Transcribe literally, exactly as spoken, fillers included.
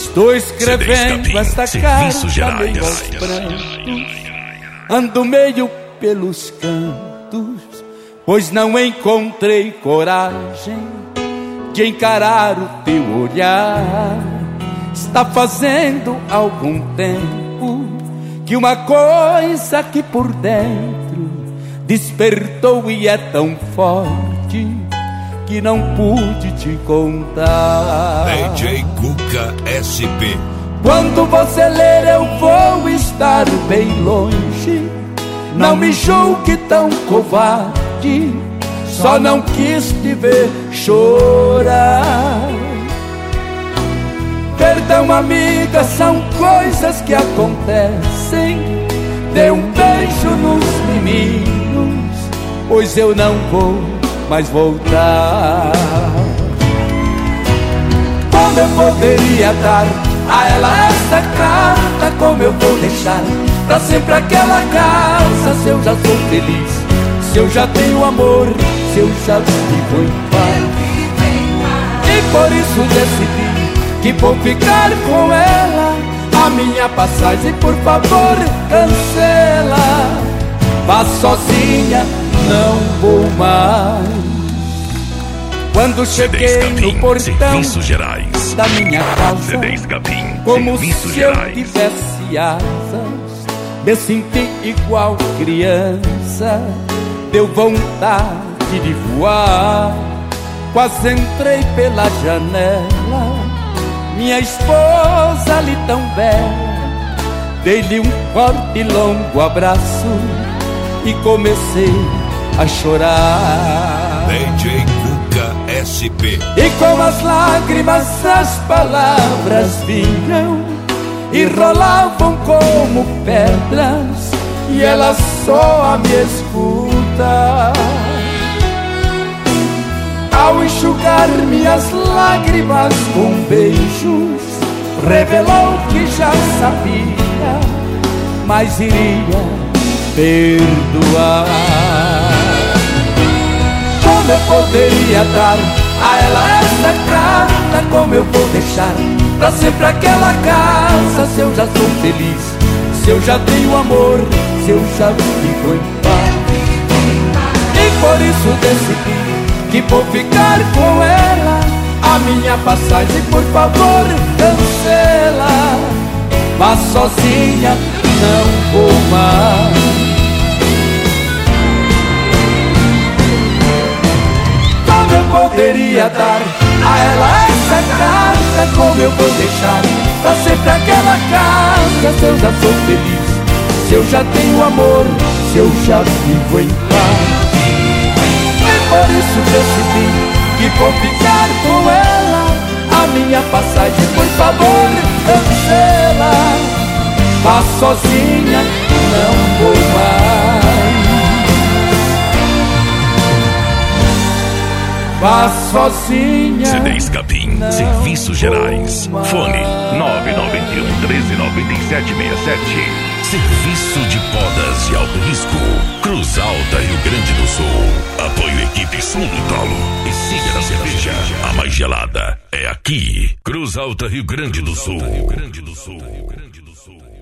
Estou escrevendo esta carta meio aos prantos, ando meio pelos cantos, pois não encontrei coragem de encarar o teu olhar. Está fazendo algum tempo que uma coisa aqui por dentro despertou e é tão forte que não pude te contar. D J Cuca S P. Quando você ler eu vou estar bem longe. Não me julgue tão covarde, só não quis te ver chorar. Perdão, amiga, são coisas que acontecem. Dê um beijo nos meninos, pois eu não vou mais voltar. Como eu poderia dar a ela essa carta? Como eu vou deixar pra sempre aquela casa? Se eu já sou feliz, se eu já tenho amor, se eu já vivo em paz. E por isso decidi que vou ficar com ela. A minha passagem, por favor, cancela. Vá sozinha, não vou mais. Quando cheguei no portão da minha casa, como se eu tivesse asas, me senti igual criança. Deu vontade de voar, quase entrei pela janela. Minha esposa ali tão bela, dei-lhe um forte e longo abraço e comecei a chorar. D J Cuca S P. E com as lágrimas as palavras vinham e rolavam como pedras, e ela só me escuta. Ao enxugar minhas lágrimas com beijos, revelou que já sabia, mas iria perdoar. Como eu poderia dar a ela essa carta? Como eu vou deixar pra sempre aquela casa? Se eu já sou feliz, se eu já tenho amor, se eu já vivo em paz. E por isso decidi que vou ficar com ela. A minha passagem, por favor, cancela. Vá sozinha, não vou mais. Como eu poderia dar a ela essa carta? Como eu vou deixar pra sempre aquela casa? Se eu já sou feliz, se eu já tenho amor, se eu já vivo em paz. Por isso decidi que vou ficar com ela. A minha passagem, por favor, cancela. Vá sozinha, não vou mais. Vá sozinha. C D Escapim, Serviços Gerais. Mais. Fone nove nove um, um três nove sete seis sete. Serviço de podas de alto risco. Cruz Alta, Rio Grande do Sul. Apoio equipe Fundo Talo. E siga na cerveja. A mais gelada é aqui. Cruz Alta, Rio Grande do Sul.